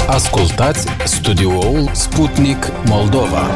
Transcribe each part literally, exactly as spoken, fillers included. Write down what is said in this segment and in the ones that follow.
Ascultați studioul Sputnik Moldova.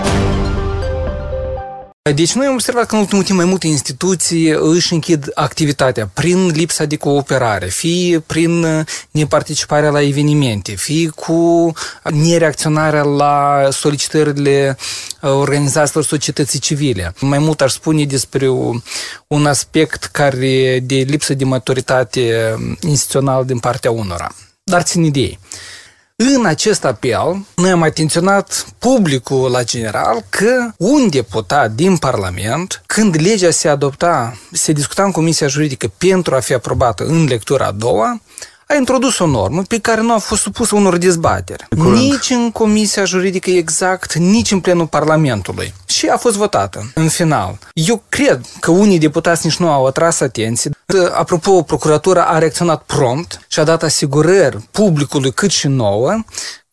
Deci noi am observat că în ultimul timp mai multe instituții își închid activitatea prin lipsa de cooperare, fie prin neparticiparea la evenimente, fie cu nereacționarea la solicitările organizațiilor societății civile. Mai mult aș spune despre un aspect care de lipsă de maturitate instituțională din partea unora. Dar țin idei. În acest apel, noi am atenționat publicul la general că un deputat din Parlament, când legea se adopta, se discuta în Comisia Juridică pentru a fi aprobată în lectura a doua, a introdus o normă pe care nu a fost supusă unor dezbateri. Curând. Nici în Comisia Juridică exact, nici în plenul Parlamentului. Și a fost votată în final. Eu cred că unii deputați nici nu au atras atenție. Apropo, procuratura a reacționat prompt și a dat asigurări publicului cât și nouă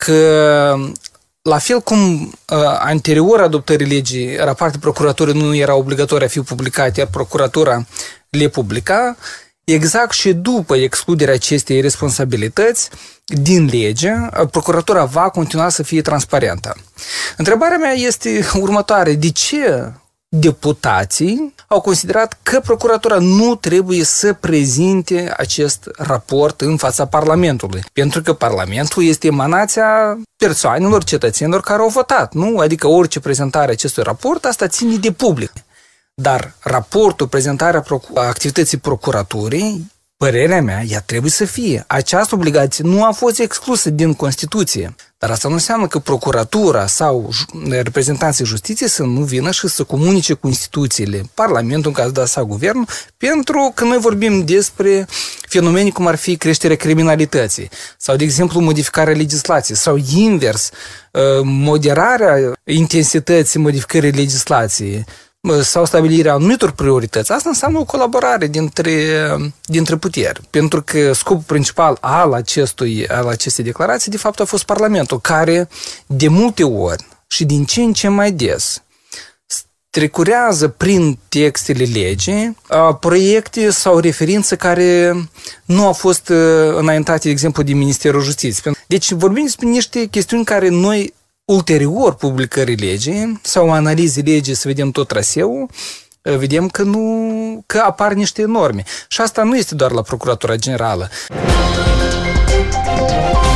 că la fel cum uh, anterior adoptării legii rapoarte procuraturii nu era obligatorii a fi publicate, iar procuratura le publica, exact și după excluderea acestei responsabilități din lege, procuratura va continua să fie transparentă. Întrebarea mea este următoare. De ce deputații au considerat că procuratura nu trebuie să prezinte acest raport în fața Parlamentului? Pentru că Parlamentul este emanația persoanelor, cetățenilor care au votat, nu? Adică orice prezentare acestui raport, asta ține de public. Dar raportul, prezentarea activității procuraturii, părerea mea, ea trebuie să fie. Această obligație nu a fost exclusă din Constituție. Dar asta nu înseamnă că procuratura sau reprezentanții justiției să nu vină și să comunice cu instituțiile, Parlamentul, în cazul dat sau Guvernul, pentru că noi vorbim despre fenomene cum ar fi creșterea criminalității sau, de exemplu, modificarea legislației sau, invers, moderarea intensității modificării legislației sau stabilirea anumitor priorități. Asta înseamnă o colaborare dintre, dintre puteri. Pentru că scopul principal al, acestui, al acestei declarații, de fapt, a fost Parlamentul, care de multe ori și din ce în ce mai des strecurează prin textele legii proiecte sau referințe care nu au fost înaintate, de exemplu, de Ministerul Justiției. Deci vorbim despre niște chestiuni care noi ulterior publicării legii sau analizei legii, să vedem tot traseul, vedem că, nu, că apar niște norme. Și asta nu este doar la Procuratura Generală.